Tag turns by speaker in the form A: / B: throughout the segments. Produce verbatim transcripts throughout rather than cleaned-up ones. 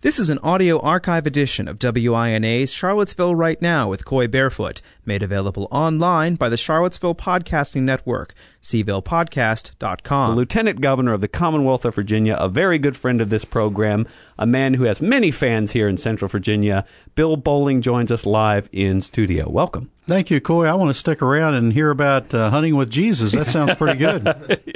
A: This is an audio archive edition of W I N A's Charlottesville Right Now with Coy Barefoot, made available online by the Charlottesville Podcasting Network, c ville podcast dot com.
B: The Lieutenant Governor of the Commonwealth of Virginia, a very good friend of this program, a man who has many fans here in Central Virginia, Bill Bolling joins us live in studio. Welcome.
C: Thank you, Coy. I want to stick around and hear about uh, Hunting with Jesus. That sounds pretty good.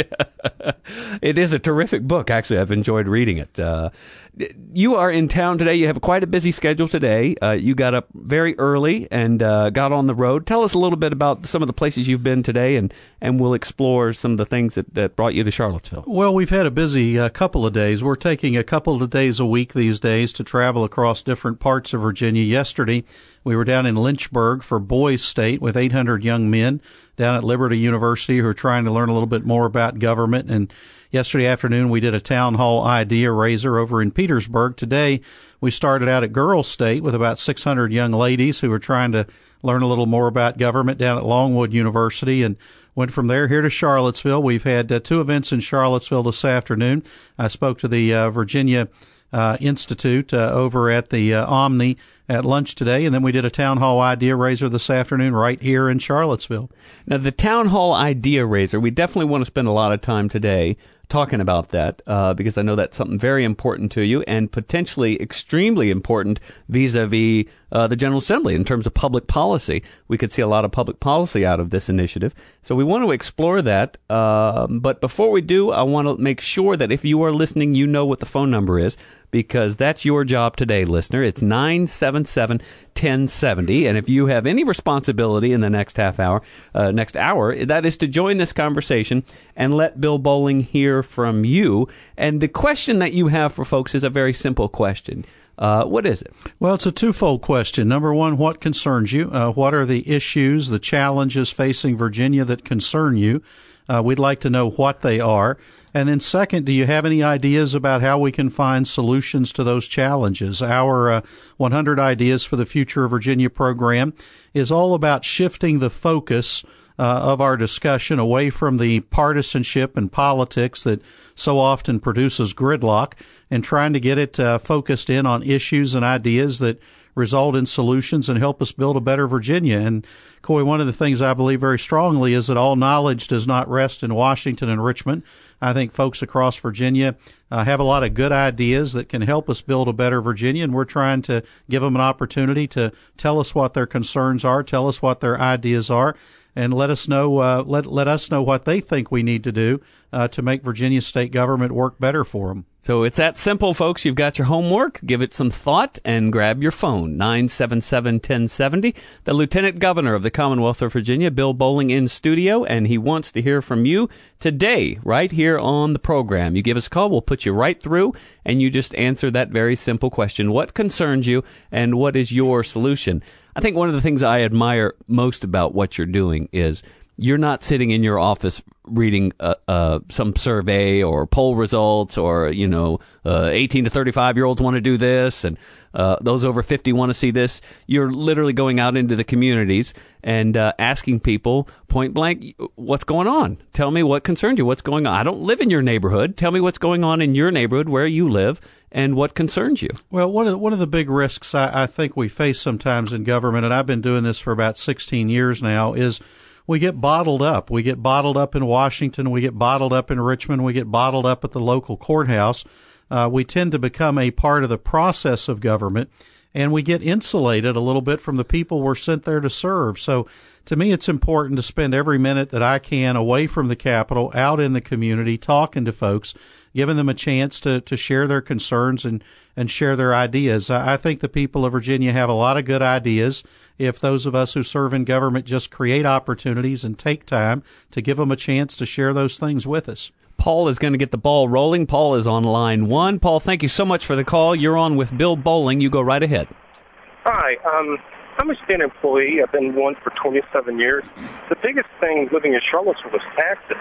B: Yeah. It is a terrific book. Actually, I've enjoyed reading it. Uh, you are in town today. You have quite a busy schedule today. Uh, you got up very early and uh, got on the road. Tell us a little bit about some of the places you've been today, and, and we'll explore some of the things that, that brought you to Charlottesville.
C: Well, we've had a busy uh, couple of days. We're taking a couple of days a week these days to travel across different parts of Virginia. Yesterday, we were down in Lynchburg for Boys State with eight hundred young men down at Liberty University who are trying to learn a little bit more about government. And yesterday afternoon, we did a town hall idea raiser over in Petersburg. Today, we started out at Girls State with about six hundred young ladies who were trying to learn a little more about government down at Longwood University, and went from there here to Charlottesville. We've had uh, two events in Charlottesville this afternoon. I spoke to the uh, Virginia uh, Institute uh, over at the uh, Omni at lunch today, and then we did a town hall idea raiser this afternoon right here in Charlottesville.
B: Now, the town hall idea raiser, we definitely want to spend a lot of time today talking about that, uh, because I know that's something very important to you and potentially extremely important vis-a-vis uh, the General Assembly in terms of public policy. We could see a lot of public policy out of this initiative. So we want to explore that. Uh, but before we do, I want to make sure that if you are listening, you know what the phone number is, because that's your job today, listener. It's nine seven seven, one oh seven oh. And if you have any responsibility in the next half hour, uh, next hour, that is to join this conversation and let Bill Bolling hear from you. And the question that you have for folks is a very simple question. Uh, what is it?
C: Well, it's a twofold question. Number one, what concerns you? Uh, what are the issues, the challenges facing Virginia that concern you? Uh, we'd like to know what they are. And then second, do you have any ideas about how we can find solutions to those challenges? Our uh, one hundred Ideas for the Future of Virginia program is all about shifting the focus uh, of our discussion away from the partisanship and politics that so often produces gridlock, and trying to get it uh, focused in on issues and ideas that result in solutions and help us build a better Virginia. And, Coy, one of the things I believe very strongly is that all knowledge does not rest in Washington and Richmond. I think folks across Virginia uh, have a lot of good ideas that can help us build a better Virginia, and we're trying to give them an opportunity to tell us what their concerns are, tell us what their ideas are, and let us know uh, let let us know what they think we need to do uh, to make Virginia state government work better for them.
B: So it's that simple, folks. You've got your homework. Give it some thought and grab your phone. nine seven seven, one oh seven oh. The Lieutenant Governor of the Commonwealth of Virginia, Bill Bolling, in studio, and he wants to hear from you today, right here on the program. You give us a call, we'll put you right through, and you just answer that very simple question. What concerns you, and what is your solution? I think one of the things I admire most about what you're doing is you're not sitting in your office reading uh, uh, some survey or poll results, or, you know, uh, eighteen to thirty-five year olds want to do this, and uh, those over fifty want to see this. You're literally going out into the communities and uh, asking people point blank, what's going on? Tell me what concerns you. What's going on? I don't live in your neighborhood. Tell me what's going on in your neighborhood where you live and what concerns you.
C: Well, one of the, one of the big risks I, I think we face sometimes in government, and I've been doing this for about sixteen years now, is we get bottled up. We get bottled up in Washington. We get bottled up in Richmond. We get bottled up at the local courthouse. Uh, we tend to become a part of the process of government, and we get insulated a little bit from the people we're sent there to serve. So to me, it's important to spend every minute that I can away from the Capitol, out in the community, talking to folks, giving them a chance to, to share their concerns and, and share their ideas. I, I think the people of Virginia have a lot of good ideas. If those of us who serve in government just create opportunities and take time to give them a chance to share those things with us.
B: Paul is going to get the ball rolling. Paul is on line one. Paul, thank you so much for the call. You're on with Bill Bolling. You go right ahead.
D: Hi. Um, I'm a state employee. I've been one for twenty-seven years. The biggest thing living in Charlottesville was taxes.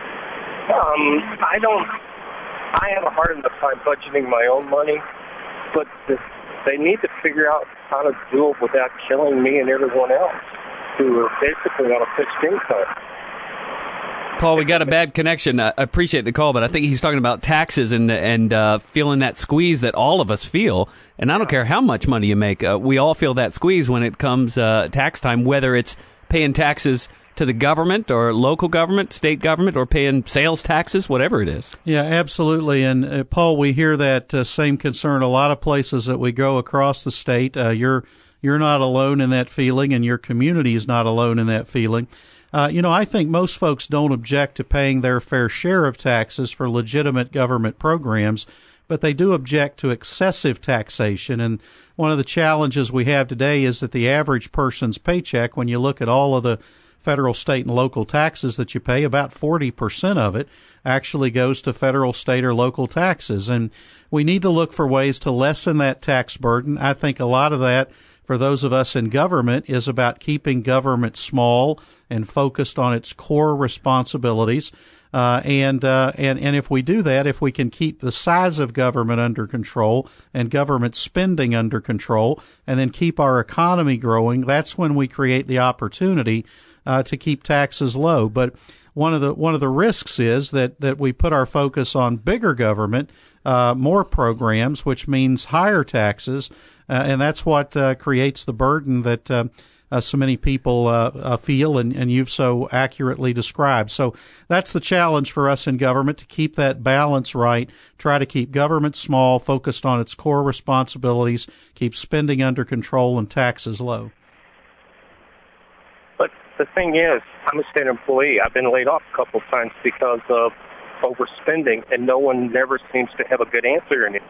D: Um, I don't, I have a hard enough time budgeting my own money, but the, they need to figure out how to do it without killing me and everyone else who are basically on a fixed income.
B: Paul, we got a bad connection. I appreciate the call, but I think he's talking about taxes and and uh, feeling that squeeze that all of us feel. And I don't care how much money you make. Uh, we all feel that squeeze when it comes uh, tax time, whether it's paying taxes to the government or local government, state government, or paying sales taxes, whatever it is.
C: Yeah, absolutely. And, uh, Paul, we hear that uh, same concern a lot of places that we go across the state. Uh, you're you're not alone in that feeling, and your community is not alone in that feeling. Uh, you know, I think most folks don't object to paying their fair share of taxes for legitimate government programs, but they do object to excessive taxation. And one of the challenges we have today is that the average person's paycheck, when you look at all of the federal, state, and local taxes that you pay, about forty percent of it actually goes to federal, state, or local taxes. And we need to look for ways to lessen that tax burden. I think a lot of that, for those of us in government, is about keeping government small and focused on its core responsibilities. Uh, and, uh, and, and if we do that, if we can keep the size of government under control and government spending under control, and then keep our economy growing, that's when we create the opportunity uh, to keep taxes low. But one of the one of the risks is that, that we put our focus on bigger government, uh, more programs, which means higher taxes, uh, and that's what uh, creates the burden that uh, uh, so many people uh, uh, feel, and, and you've so accurately described. So that's the challenge for us in government, to keep that balance right, try to keep government small, focused on its core responsibilities, keep spending under control and taxes low.
D: But the thing is, I'm a state employee. I've been laid off a couple of times because of overspending, and no one never seems to have a good answer in it.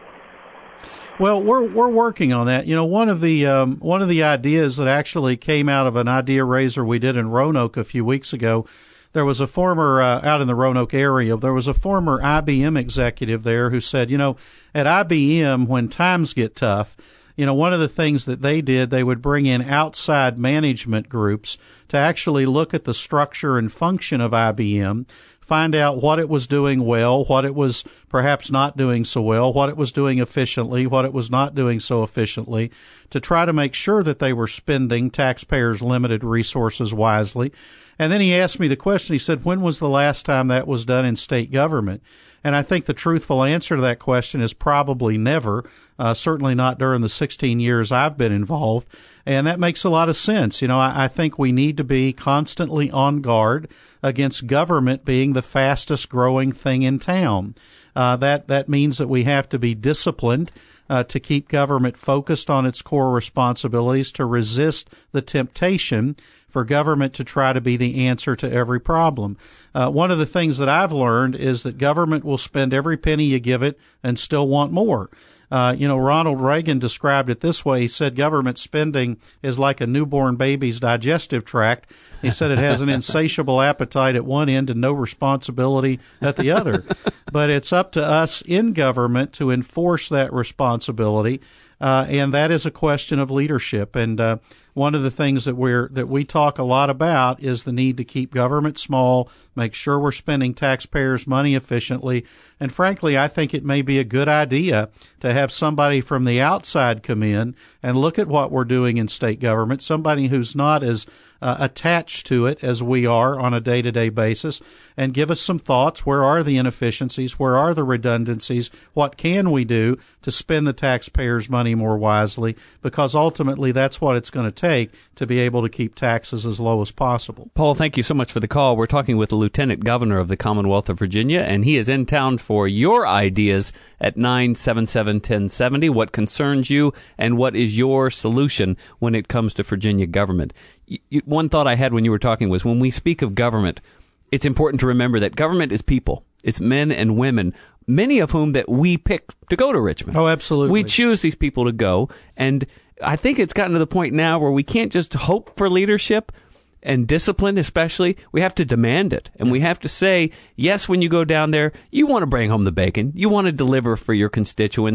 C: Well, we're we're working on that. You know, one of the um, one of the ideas that actually came out of an idea raiser we did in Roanoke a few weeks ago. There was a former uh, out in the Roanoke area. There was a former I B M executive there who said, you know, at I B M, when times get tough, you know, one of the things that they did, they would bring in outside management groups to actually look at the structure and function of I B M, find out what it was doing well, what it was perhaps not doing so well, what it was doing efficiently, what it was not doing so efficiently, to try to make sure that they were spending taxpayers' limited resources wisely. And then he asked me the question, he said, when was the last time that was done in state government? And I think the truthful answer to that question is probably never, uh, certainly not during the sixteen years I've been involved. And that makes a lot of sense. You know, I, I think we need to be constantly on guard against government being the fastest growing thing in town. Uh, that, that means that we have to be disciplined uh, to keep government focused on its core responsibilities, to resist the temptation for government to try to be the answer to every problem. Uh, one of the things that I've learned is that government will spend every penny you give it and still want more. Uh, you know, Ronald Reagan described it this way. He said government spending is like a newborn baby's digestive tract. He said it has an insatiable appetite at one end and no responsibility at the other. But it's up to us in government to enforce that responsibility. Uh, and that is a question of leadership. And uh, one of the things that we're that we talk a lot about is the need to keep government small, make sure we're spending taxpayers' money efficiently. And frankly, I think it may be a good idea to have somebody from the outside come in and look at what we're doing in state government, somebody who's not as uh, attached to it as we are on a day-to-day basis, and give us some thoughts. Where are the inefficiencies? Where are the redundancies? What can we do to spend the taxpayers' money more wisely? Because ultimately, that's what it's going to take to be able to keep taxes as low as possible.
B: Paul, thank you so much for the call. We're talking with the Lieutenant Governor of the Commonwealth of Virginia, and he is in town for your ideas at nine seven seven, one oh seven oh. What concerns you, and what is your solution when it comes to Virginia government? You, one thought I had when you were talking was, when we speak of government, it's important to remember that government is people. It's men and women, many of whom that we pick to go to Richmond.
C: Oh, absolutely.
B: We choose these people to go, and I think it's gotten to the point now where we can't just hope for leadership and discipline, especially. We have to demand it. And we have to say, yes, when you go down there, you want to bring home the bacon. You want to deliver for your constituents.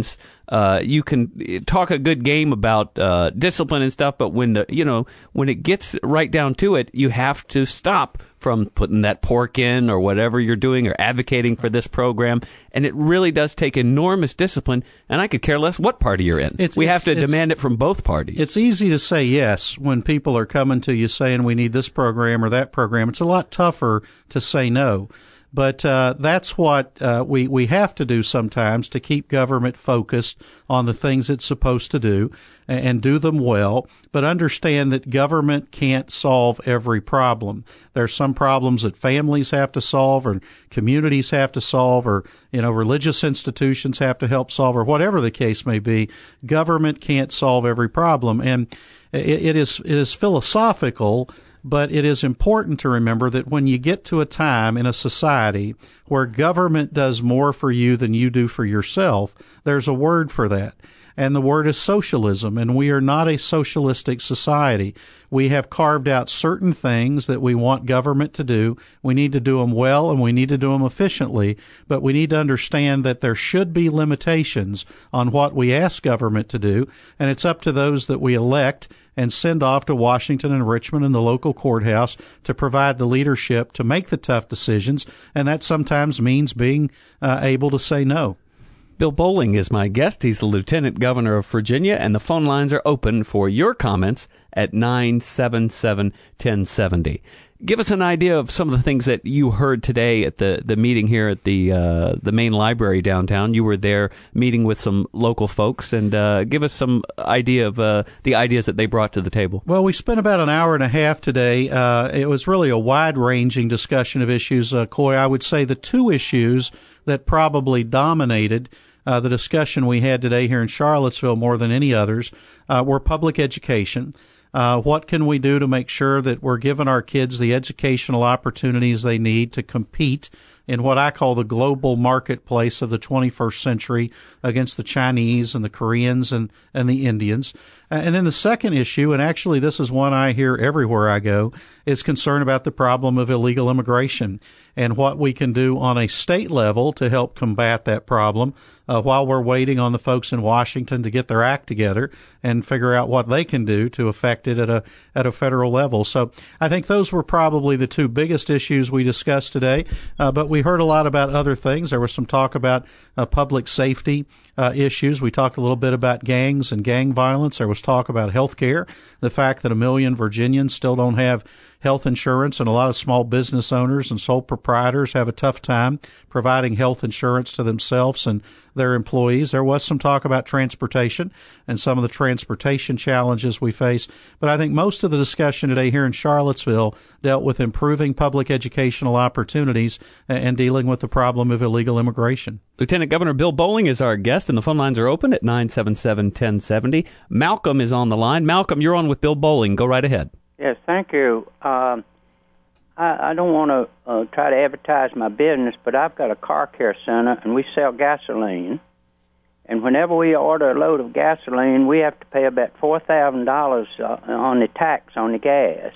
B: uh, you can talk a good game about uh, discipline and stuff, but when the, you know, when it gets right down to it, you have to stop from putting that pork in or whatever you're doing or advocating for this program. And it really does take enormous discipline, and I could care less what party you're in.
C: It's,
B: we
C: it's,
B: have to
C: it's,
B: demand it from both parties.
C: It's easy to say yes when people are coming to you saying we need this program or that program. It's a lot tougher to say no. But uh, that's what uh, we, we have to do sometimes to keep government focused on the things it's supposed to do and, and do them well. But understand that government can't solve every problem. There's some problems that families have to solve or communities have to solve or, you know, religious institutions have to help solve or whatever the case may be. Government can't solve every problem. And it, it is it is philosophical. But it is important to remember that when you get to a time in a society where government does more for you than you do for yourself, there's a word for that. And the word is socialism, and we are not a socialistic society. We have carved out certain things that we want government to do. We need to do them well, and we need to do them efficiently, but we need to understand that there should be limitations on what we ask government to do, and it's up to those that we elect and send off to Washington and Richmond and the local courthouse to provide the leadership to make the tough decisions, and that sometimes means being uh, able to say no.
B: Bill Bolling is my guest. He's the Lieutenant Governor of Virginia, and the phone lines are open for your comments at nine seven seven, one oh seven oh. Give us an idea of some of the things that you heard today at the, the meeting here at the uh, the main library downtown. You were there meeting with some local folks, and uh, give us some idea of uh, the ideas that they brought to the table.
C: Well, we spent about an hour and a half today. Uh, it was really a wide-ranging discussion of issues. Uh, Coy, I would say the two issues that probably dominated Uh, the discussion we had today here in Charlottesville more than any others uh, were public education. Uh, what can we do to make sure that we're giving our kids the educational opportunities they need to compete in what I call the global marketplace of the twenty-first century against the Chinese and the Koreans and, and the Indians? And then the second issue, and actually this is one I hear everywhere I go, is concern about the problem of illegal immigration and what we can do on a state level to help combat that problem uh, while we're waiting on the folks in Washington to get their act together and figure out what they can do to affect it at a at a federal level. So I think those were probably the two biggest issues we discussed today, uh, but we heard a lot about other things. There was some talk about uh, public safety uh, issues. We talked a little bit about gangs and gang violence. There was talk about health care, the fact that a million Virginians still don't have health insurance, and a lot of small business owners and sole proprietors have a tough time providing health insurance to themselves and their employees. There was some talk about transportation and some of the transportation challenges we face. But I think most of the discussion today here in Charlottesville dealt with improving public educational opportunities and dealing with the problem of illegal immigration.
B: Lieutenant Governor Bill Bolling is our guest, and the phone lines are open at nine seven seven, one oh seven oh. Malcolm is on the line. Malcolm, you're on with Bill Bolling. Go right ahead.
E: Yes, thank you. Um, I, I don't want to uh, try to advertise my business, but I've got a car care center, and we sell gasoline. And whenever we order a load of gasoline, we have to pay about four thousand dollars uh, on the tax on the gas.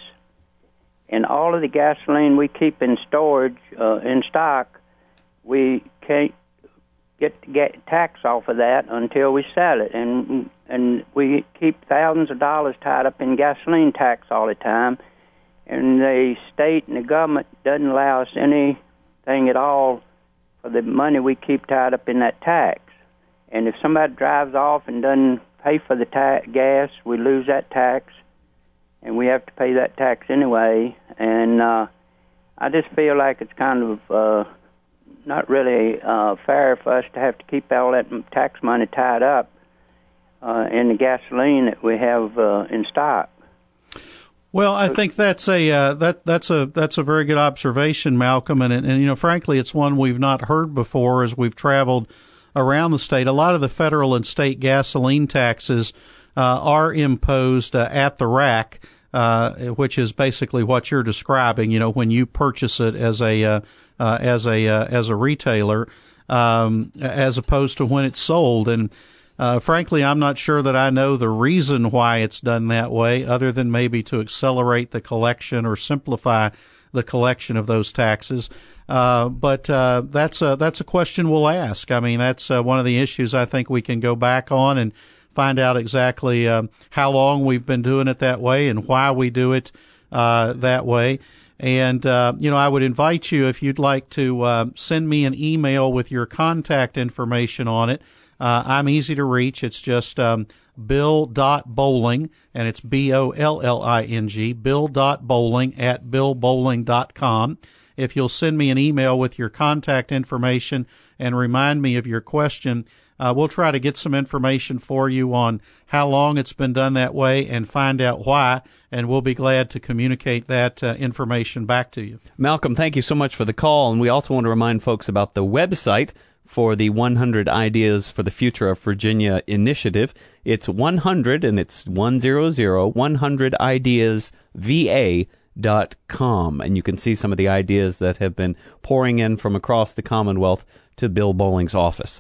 E: And all of the gasoline we keep in storage, uh, in stock, we can't get get tax off of that until we sell it. And and we keep thousands of dollars tied up in gasoline tax all the time. And the state and the government doesn't allow us anything at all for the money we keep tied up in that tax. And if somebody drives off and doesn't pay for the ta- gas, we lose that tax, and we have to pay that tax anyway. And uh, I just feel like it's kind of uh, not really uh, fair for us to have to keep all that tax money tied up uh, in the gasoline that we have uh, in stock.
C: Well, I think that's a uh, that that's a that's a very good observation, Malcolm, and, and and you know, frankly, it's one we've not heard before as we've traveled around the state. A lot of the federal and state gasoline taxes uh, are imposed uh, at the rack, uh, which is basically what you're describing. You know, when you purchase it as a uh, uh, as a uh, as a retailer, um, as opposed to when it's sold. And uh, frankly, I'm not sure that I know the reason why it's done that way, other than maybe to accelerate the collection or simplify the collection of those taxes. Uh, but uh, that's a, that's a question we'll ask. I mean, that's uh, one of the issues I think we can go back on and find out exactly um, how long we've been doing it that way and why we do it uh, that way. And, uh, you know, I would invite you, if you'd like to uh, send me an email with your contact information on it. Uh, I'm easy to reach. It's just um, bill.bowling, and it's B O L L I N G, bill.bowling at bill bowling dot com. If you'll send me an email with your contact information and remind me of your question, uh, we'll try to get some information for you on how long it's been done that way and find out why, and we'll be glad to communicate that uh, information back to you.
B: Malcolm, thank you so much for the call, and we also want to remind folks about the website for the one hundred Ideas for the Future of Virginia initiative. It's one hundred, and it's one hundred, one hundred ideas V A dot com, and you can see some of the ideas that have been pouring in from across the Commonwealth to Bill Bowling's office.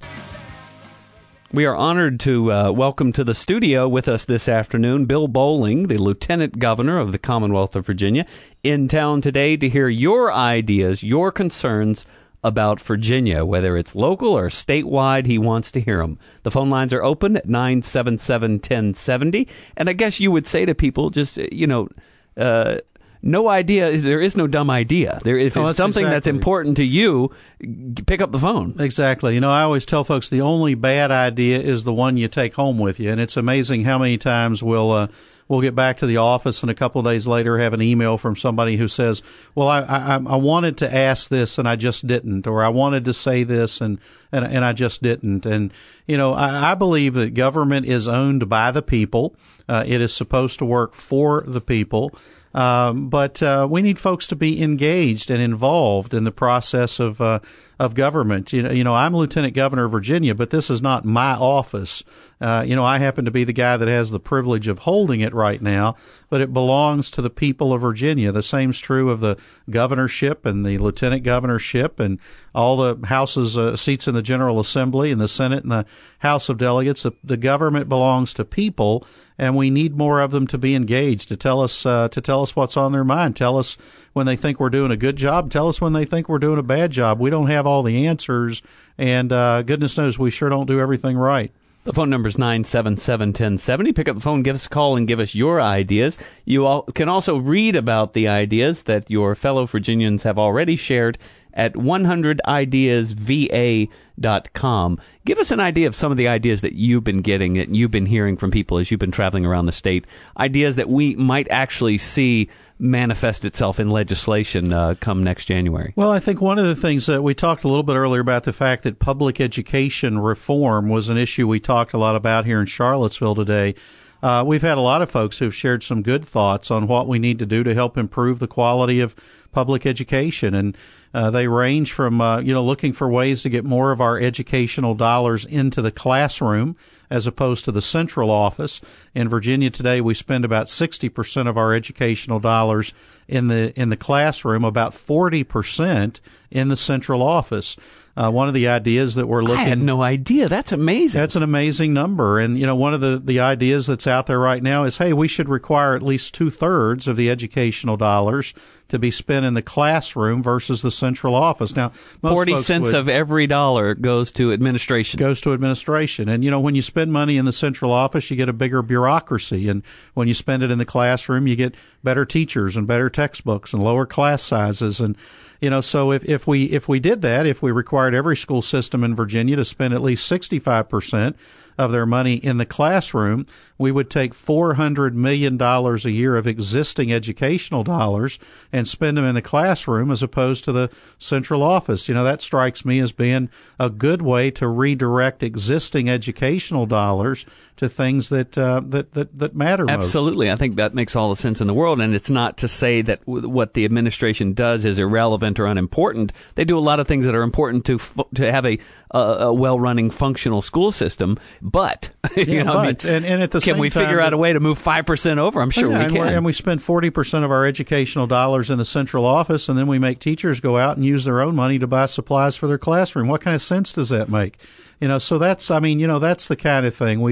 B: We are honored to uh, welcome to the studio with us this afternoon Bill Bowling, the Lieutenant Governor of the Commonwealth of Virginia, in town today to hear your ideas, your concerns about Virginia, whether it's local or statewide. He wants to hear them. The phone lines are open at nine seven seven, one zero seven zero, and I guess you would say to people, just, you know, uh, no idea. There is no dumb idea. There, if
C: oh,
B: it's
C: that's
B: something
C: exactly.
B: that's important to you, pick up the phone.
C: Exactly. You know, I always tell folks the only bad idea is the one you take home with you, and it's amazing how many times we'll uh, we'll get back to the office and a couple of days later have an email from somebody who says, "Well, I I, I wanted to ask this and I just didn't," or "I wanted to say this and and, and I just didn't." And you know, I, I believe that government is owned by the people. Uh, it is supposed to work for the people. Um, but uh, we need folks to be engaged and involved in the process of uh, of government. You know, you know, I'm Lieutenant Governor of Virginia, but this is not my office. Uh, you know, I happen to be the guy that has the privilege of holding it right now, but it belongs to the people of Virginia. The same's true of the governorship and the lieutenant governorship and all the houses, uh, seats in the General Assembly and the Senate and the House of Delegates. The, the government belongs to people, and we need more of them to be engaged, to tell us uh, to tell us what's on their mind. Tell us when they think we're doing a good job. Tell us when they think we're doing a bad job. We don't have all the answers, and uh, goodness knows we sure don't do everything right.
B: The phone number is nine seven seven, one zero seven zero. Pick up the phone, give us a call, and give us your ideas. You all can also read about the ideas that your fellow Virginians have already shared at one hundred ideas V A dot com. Give us an idea of some of the ideas that you've been getting, that you've been hearing from people as you've been traveling around the state, ideas that we might actually see manifest itself in legislation uh, come next January.
C: Well, I think one of the things that we talked a little bit earlier about the fact that public education reform was an issue we talked a lot about here in Charlottesville today. Uh, we've had a lot of folks who've shared some good thoughts on what we need to do to help improve the quality of public education. And uh, they range from, uh, you know, looking for ways to get more of our educational dollars into the classroom as opposed to the central office. In Virginia today, we spend about sixty percent of our educational dollars in the in the classroom, about forty percent in the central office. Uh, one of the ideas that we're looking...
B: I had no idea. That's amazing.
C: That's an amazing number. And, you know, one of the, the ideas that's out there right now is, hey, we should require at least two-thirds of the educational dollars to be spent in the classroom versus the central office. Now, most
B: forty
C: folks
B: cents
C: would,
B: of every dollar goes to administration.
C: Goes to administration. And, you know, when you spend money in the central office, you get a bigger bureaucracy. And when you spend it in the classroom, you get better teachers and better textbooks and lower class sizes. And, you know, so if, if we if we did that, if we required every school system in Virginia to spend at least sixty-five percent of their money in the classroom, we would take four hundred million dollars a year of existing educational dollars and spend them in the classroom as opposed to the central office. You know, that strikes me as being a good way to redirect existing educational dollars to things that uh, that, that that matter most.
B: Absolutely. I think that makes all the sense in the world, and it's not to say that w- what the administration does is irrelevant or unimportant. They do a lot of things that are important to f- to have a, a, a well-running, functional school system, but, you
C: yeah,
B: know,
C: but
B: I mean,
C: and, and at the
B: can
C: same
B: we
C: time,
B: figure out a way to move five percent over? I'm sure
C: yeah,
B: we
C: and
B: can.
C: And we spend forty percent of our educational dollars in the central office, and then we make teachers go out and use their own money to buy supplies for their classroom. What kind of sense does that make? You know, so that's, I mean, you know, that's the kind of thing. We've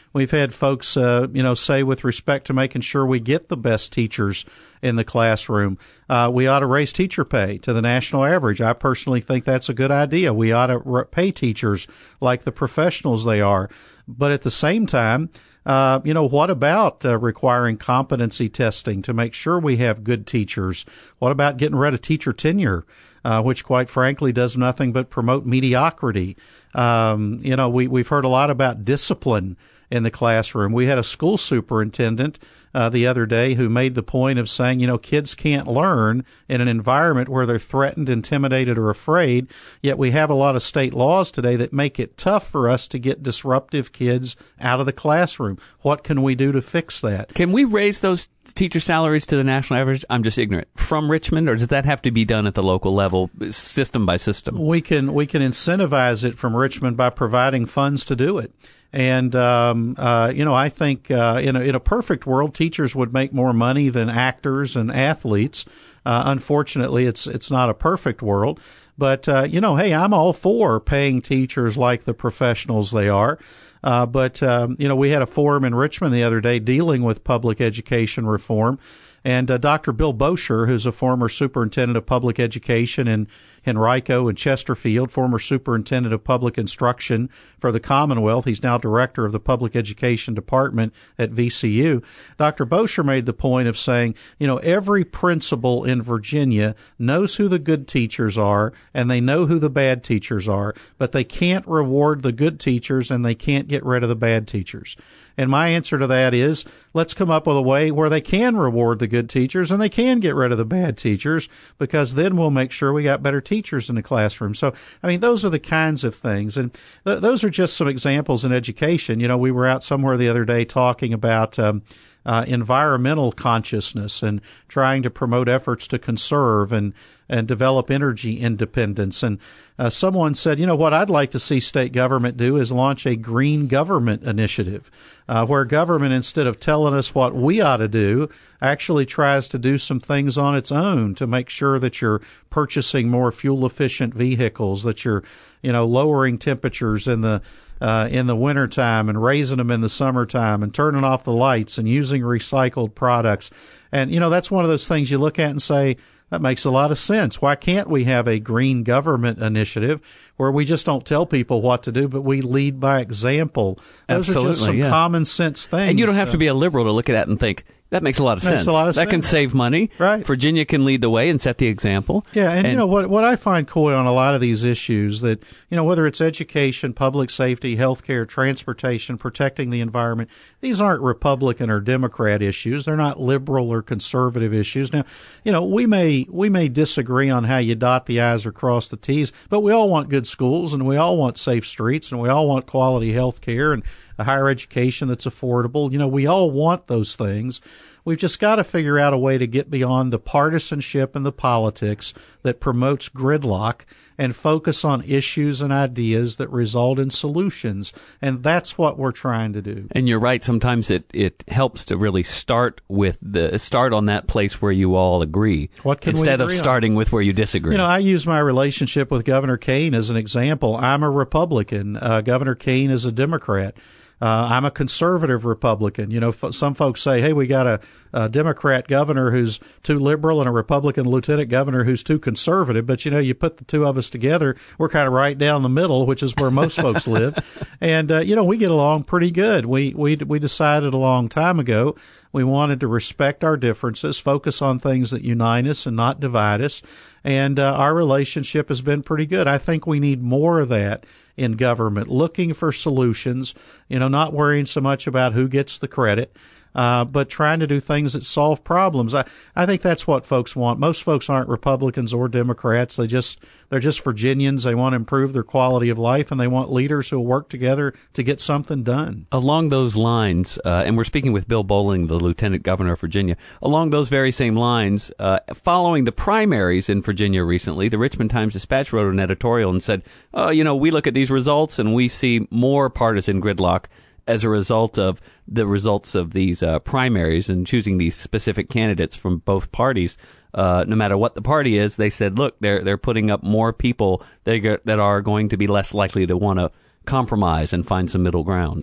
C: We've had folks, uh, you know, say with respect to making sure we get the best teachers in the classroom, uh, we ought to raise teacher pay to the national average. I personally think that's a good idea. We ought to re- pay teachers like the professionals they are. But at the same time, uh, you know, what about uh, requiring competency testing to make sure we have good teachers? What about getting rid of teacher tenure, uh, which quite frankly does nothing but promote mediocrity? Um, you know, we, we've heard a lot about discipline in the classroom. We had a school superintendent uh, the other day who made the point of saying, you know, kids can't learn in an environment where they're threatened, intimidated, or afraid, yet we have a lot of state laws today that make it tough for us to get disruptive kids out of the classroom. What can we do to fix that?
B: Can we raise those teacher salaries to the national average? I'm just ignorant. From Richmond, or does that have to be done at the local level, system by system?
C: We can we can incentivize it from Richmond by providing funds to do it. And, um, uh, you know, I think uh, in, a, in a perfect world, teachers would make more money than actors and athletes. Uh, unfortunately, it's it's not a perfect world. But, uh, you know, hey, I'm all for paying teachers like the professionals they are. Uh, but, um, you know, we had a forum in Richmond the other day dealing with public education reform. And uh, Doctor Bill Bosher, who's a former superintendent of public education in Henrico and Chesterfield, former superintendent of public instruction for the Commonwealth. He's now director of the public education department at V C U. Doctor Bosher made the point of saying, you know, every principal in Virginia knows who the good teachers are and they know who the bad teachers are, but they can't reward the good teachers and they can't get rid of the bad teachers. And my answer to that is, let's come up with a way where they can reward the good teachers and they can get rid of the bad teachers, because then we'll make sure we got better teachers in the classroom. So, I mean, those are the kinds of things. And th- those are just some examples in education. You know, we were out somewhere the other day talking about um, uh, environmental consciousness and trying to promote efforts to conserve and and develop energy independence. And uh, someone said, you know, what I'd like to see state government do is launch a green government initiative, uh, where government, instead of telling us what we ought to do, actually tries to do some things on its own to make sure that you're purchasing more fuel-efficient vehicles, that you're, you know, lowering temperatures in the uh, in the wintertime and raising them in the summertime and turning off the lights and using recycled products. And, you know, that's one of those things you look at and say, that makes a lot of sense. Why can't we have a green government initiative where we just don't tell people what to do, but we lead by example? Those
B: Absolutely,
C: are just some
B: yeah.
C: common sense things.
B: And you don't have to be a liberal to look at that and think, that makes a lot of
C: Makes
B: sense.
C: a lot of
B: that
C: sense.
B: can save money.
C: Right.
B: Virginia can lead the way and set the example.
C: Yeah, and,
B: and
C: you know what what I find cool on a lot of these issues, that, you know, whether it's education, public safety, healthcare, transportation, protecting the environment, these aren't Republican or Democrat issues. They're not liberal or conservative issues. Now, you know, we may we may disagree on how you dot the I's or cross the T's, but we all want good schools and we all want safe streets and we all want quality health care and a higher education that's affordable. You know, we all want those things. We've just got to figure out a way to get beyond the partisanship and the politics that promotes gridlock and focus on issues and ideas that result in solutions. And that's what we're trying to do.
B: And you're right. Sometimes it, it helps to really start with the start on that place where you all agree.
C: What can we
B: instead
C: agree
B: of
C: on?
B: starting with where you disagree.
C: You know, I use my relationship with Governor Kane as an example. I'm a Republican. Uh, Governor Kane is a Democrat. Uh, I'm a conservative Republican. You know, f- some folks say, hey, we got a, a Democrat governor who's too liberal and a Republican lieutenant governor who's too conservative. But, you know, you put the two of us together, we're kind of right down the middle, which is where most folks live. And, uh, you know, we get along pretty good. We, we, we decided a long time ago we wanted to respect our differences, focus on things that unite us and not divide us. And uh, our relationship has been pretty good. I think we need more of that in government, looking for solutions, you know, not worrying so much about who gets the credit, uh, but trying to do things that solve problems. I, I think that's what folks want. Most folks aren't Republicans or Democrats. They just, they're just Virginians. They want to improve their quality of life, and they want leaders who will work together to get something done.
B: Along those lines, uh, and we're speaking with Bill Bolling, the Lieutenant Governor of Virginia, along those very same lines, uh, following the primaries in Virginia recently, the Richmond Times-Dispatch wrote an editorial and said, oh, you know, we look at these results and we see more partisan gridlock as a result of the results of these uh, primaries and choosing these specific candidates from both parties. Uh, no matter what the party is, they said, look, they're they're putting up more people that are, that are going to be less likely to want to compromise and find some middle ground.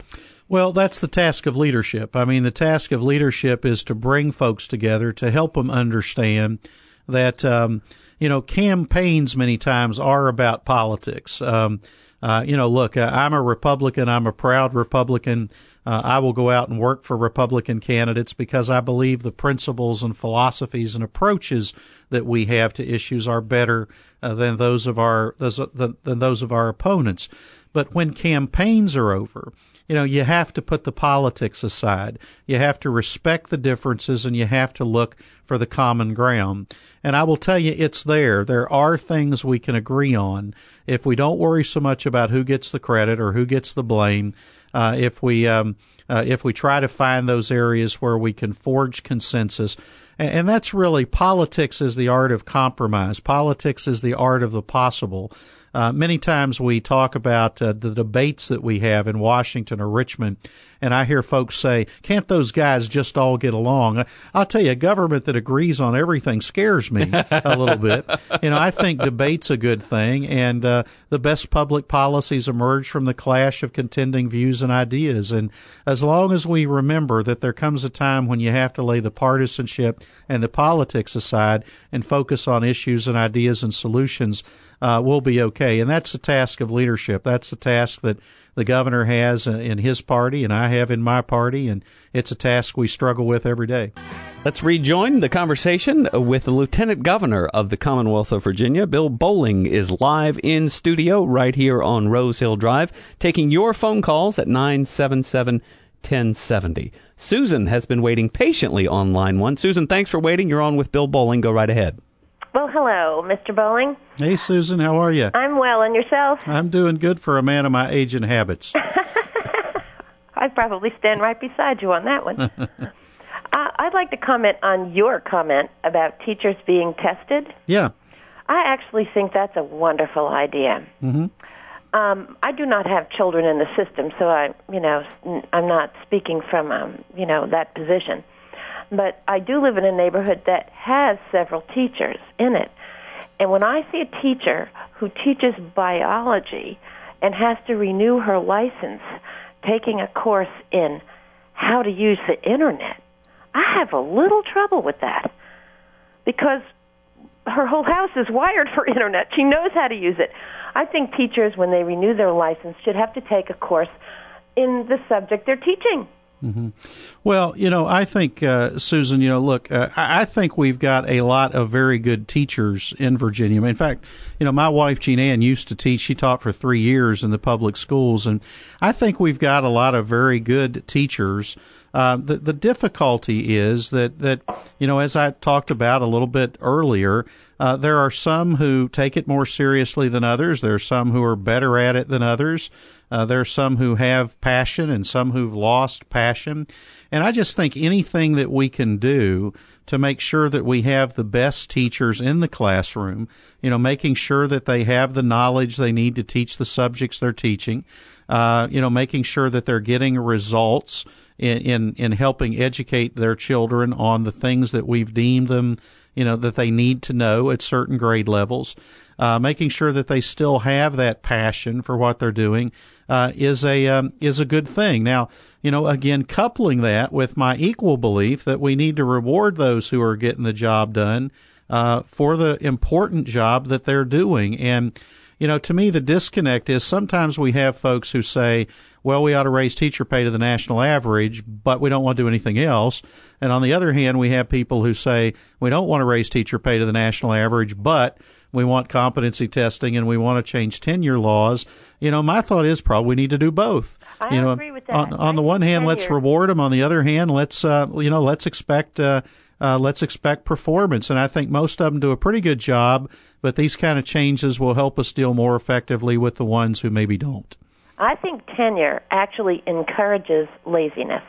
C: Well, that's the task of leadership. I mean, the task of leadership is to bring folks together, to help them understand that, um, you know, campaigns many times are about politics. Um, uh, you know, look, I'm a Republican. I'm a proud Republican. Uh, I will go out and work for Republican candidates because I believe the principles and philosophies and approaches that we have to issues are better uh, than those of our those, than, than those of our opponents. But when campaigns are over, you know, you have to put the politics aside. You have to respect the differences, and you have to look for the common ground. And I will tell you, it's there. There are things we can agree on if we don't worry so much about who gets the credit or who gets the blame. Uh, if we um, uh, if we try to find those areas where we can forge consensus. And, and that's really, politics is the art of compromise. Politics is the art of the possible. Uh, many times we talk about uh, the debates that we have in Washington or Richmond, and I hear folks say, can't those guys just all get along? I'll tell you, a government that agrees on everything scares me a little bit. You know, I think debate's a good thing, and uh, the best public policies emerge from the clash of contending views and ideas. And as long as we remember that there comes a time when you have to lay the partisanship and the politics aside and focus on issues and ideas and solutions, Uh, we'll be okay. And that's the task of leadership. That's the task that the governor has in his party and I have in my party, and it's a task we struggle with every day.
B: Let's rejoin the conversation with the Lieutenant Governor of the Commonwealth of Virginia. Bill Bolling is live in studio right here on Rose Hill Drive, taking your phone calls at nine seven seven, one oh seven oh. Susan has been waiting patiently on line one. Susan, thanks for waiting. You're on with Bill Bolling. Go right ahead.
F: Well, hello, Mister Bolling.
C: Hey, Susan, how are you?
F: I'm well, and yourself?
C: I'm doing good for a man of my age and habits.
F: I'd probably stand right beside you on that one. uh, I'd like to comment on your comment about teachers being tested.
C: Yeah.
F: I actually think that's a wonderful idea.
C: Mm-hmm.
F: Um, I do not have children in the system, so I, you know, I'm not speaking from, um, you know, that position. But I do live in a neighborhood that has several teachers in it. And when I see a teacher who teaches biology and has to renew her license taking a course in how to use the Internet, I have a little trouble with that because her whole house is wired for Internet. She knows how to use it. I think teachers, when they renew their license, should have to take a course in the subject they're teaching.
C: Mm-hmm. Well, you know, I think, uh, Susan, you know, look, uh, I think we've got a lot of very good teachers in Virginia. In fact, you know, my wife, Jean Ann, used to teach. She taught for three years in the public schools. And I think we've got a lot of very good teachers. Uh, the, the difficulty is that, that, you know, as I talked about a little bit earlier, uh, there are some who take it more seriously than others. There are some who are better at it than others. Uh, there are some who have passion and some who've lost passion. And I just think anything that we can do to make sure that we have the best teachers in the classroom, you know, making sure that they have the knowledge they need to teach the subjects they're teaching, uh, you know, making sure that they're getting results in, in, in helping educate their children on the things that we've deemed them, you know, that they need to know at certain grade levels. Uh, making sure that they still have that passion for what they're doing uh, is a um, is a good thing. Now, you know, again, coupling that with my equal belief that we need to reward those who are getting the job done uh, for the important job that they're doing. And, you know, to me, the disconnect is sometimes we have folks who say, well, we ought to raise teacher pay to the national average, but we don't want to do anything else. And on the other hand, we have people who say, we don't want to raise teacher pay to the national average, but we want competency testing and we want to change tenure laws. You know, my thought is probably we need to do both.
F: I
C: you know,
F: agree with that.
C: On, on the one hand, tenure. Let's reward them. On the other hand, let's uh, you know, let's expect uh, uh, let's expect performance. And I think most of them do a pretty good job. But these kind of changes will help us deal more effectively with the ones who maybe don't.
F: I think tenure actually encourages laziness.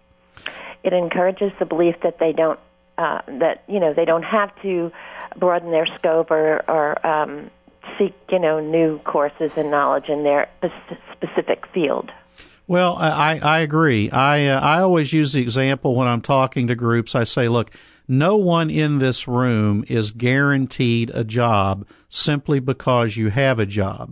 F: It encourages the belief that they don't uh, that you know they don't have to broaden their scope or, or um, seek, you know, new courses and knowledge in their specific field.
C: Well, I, I agree. I uh, I always use the example when I'm talking to groups. I say, look, no one in this room is guaranteed a job simply because you have a job.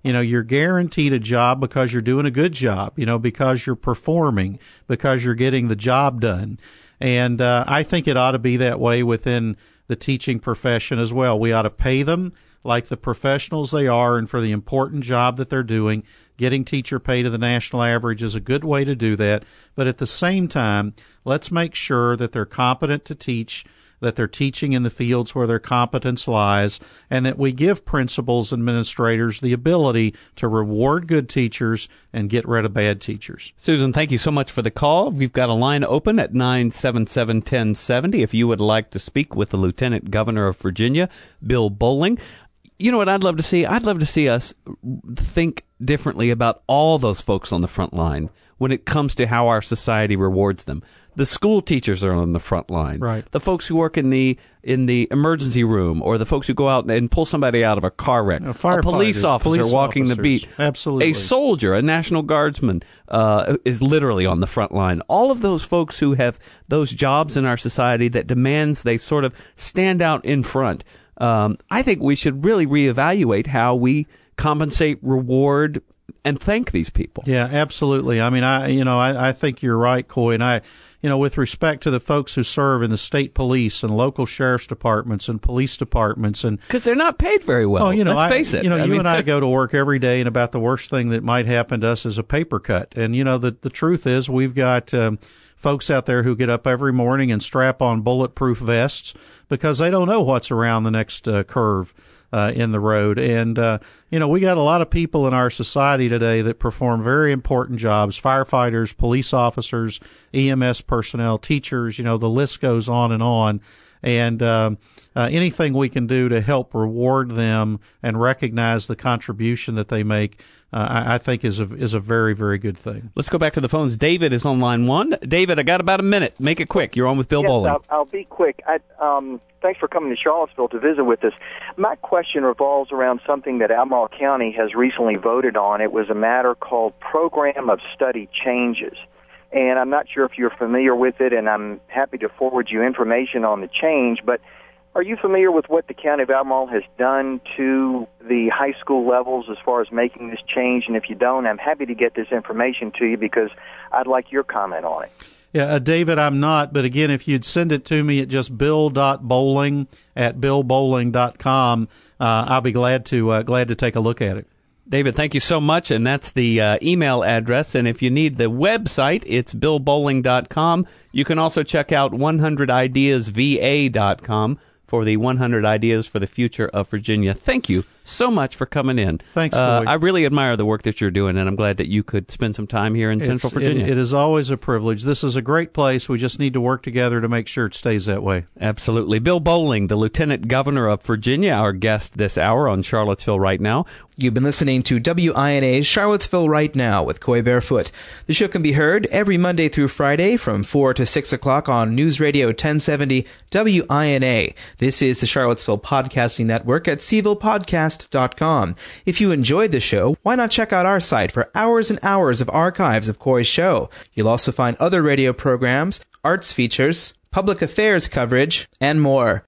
C: You know, you're guaranteed a job because you're doing a good job, you know, because you're performing, because you're getting the job done. And uh, I think it ought to be that way within the teaching profession as well. We ought to pay them like the professionals they are, and for the important job that they're doing. Getting teacher pay to the national average is a good way to do that. But at the same time, let's make sure that they're competent to teach, that they're teaching in the fields where their competence lies, and that we give principals and administrators the ability to reward good teachers and get rid of bad teachers.
B: Susan, thank you so much for the call. We've got a line open at nine seven seven, one zero seven zero if you would like to speak with the Lieutenant Governor of Virginia, Bill Bolling. You know what I'd love to see? I'd love to see us think differently about all those folks on the front line when it comes to how our society rewards them. The school teachers are on the front line.
C: Right.
B: The folks who work in the in the emergency room, or the folks who go out and pull somebody out of a car wreck.
C: You know,
B: a police officer
C: police
B: walking
C: officers.
B: the beat.
C: Absolutely.
B: A soldier, a National Guardsman, uh, is literally on the front line. All of those folks who have those jobs in our society that demands they sort of stand out in front. Um, I think we should really reevaluate how we compensate, reward, and thank these people.
C: Yeah, absolutely. I mean, I you know, I, I think you're right, Coy, and I, you know, with respect to the folks who serve in the state police and local sheriff's departments and police departments, and
B: because they're not paid very well.
C: Oh, you know,
B: let's
C: I,
B: face it.
C: You know,
B: I
C: you
B: mean,
C: and I go to work every day, and about the worst thing that might happen to us is a paper cut. And you know, the the truth is, we've got um, folks out there who get up every morning and strap on bulletproof vests because they don't know what's around the next uh, curve uh, in the road. And, uh, you know, we got a lot of people in our society today that perform very important jobs: firefighters, police officers, E M S personnel, teachers, you know, the list goes on and on. And um, uh, anything we can do to help reward them and recognize the contribution that they make, uh, I, I think is a, is a very, very good thing.
B: Let's go back to the phones. David is on line one. David, I got about a minute. Make it quick. You're on with Bill
G: yes,
B: Bolling.
G: I'll, I'll be quick. I, um, thanks for coming to Charlottesville to visit with us. My question revolves around something that Albemarle County has recently voted on. It was a matter called Program of Study Changes. And I'm not sure if you're familiar with it, and I'm happy to forward you information on the change, but are you familiar with what the County of Albemarle has done to the high school levels as far as making this change? And if you don't, I'm happy to get this information to you because I'd like your comment on it.
C: Yeah, uh, David, I'm not, but again, if you'd send it to me at just bill dot bowling at bill bowling dot com, uh, I'll be glad to uh, glad to take a look at it.
B: David, thank you so much, and that's the uh, email address. And if you need the website, it's bill bowling dot com. You can also check out one hundred ideas v a dot com for the one hundred Ideas for the Future of Virginia. Thank you so much for coming in.
C: Thanks,
B: uh,
C: Boyd.
B: I really admire the work that you're doing, and I'm glad that you could spend some time here in
C: It's,
B: Central Virginia.
C: It, it is always a privilege. This is a great place. We just need to work together to make sure it stays that way.
B: Absolutely. Bill Bolling, the Lieutenant Governor of Virginia, our guest this hour on Charlottesville Right Now.
A: You've been listening to W I N A's Charlottesville Right Now with Coy Barefoot. The show can be heard every Monday through Friday from four to six o'clock on News Radio ten seventy W I N A. This is the Charlottesville Podcasting Network at c ville podcast dot com. If you enjoyed the show, why not check out our site for hours and hours of archives of Coy's show? You'll also find other radio programs, arts features, public affairs coverage, and more.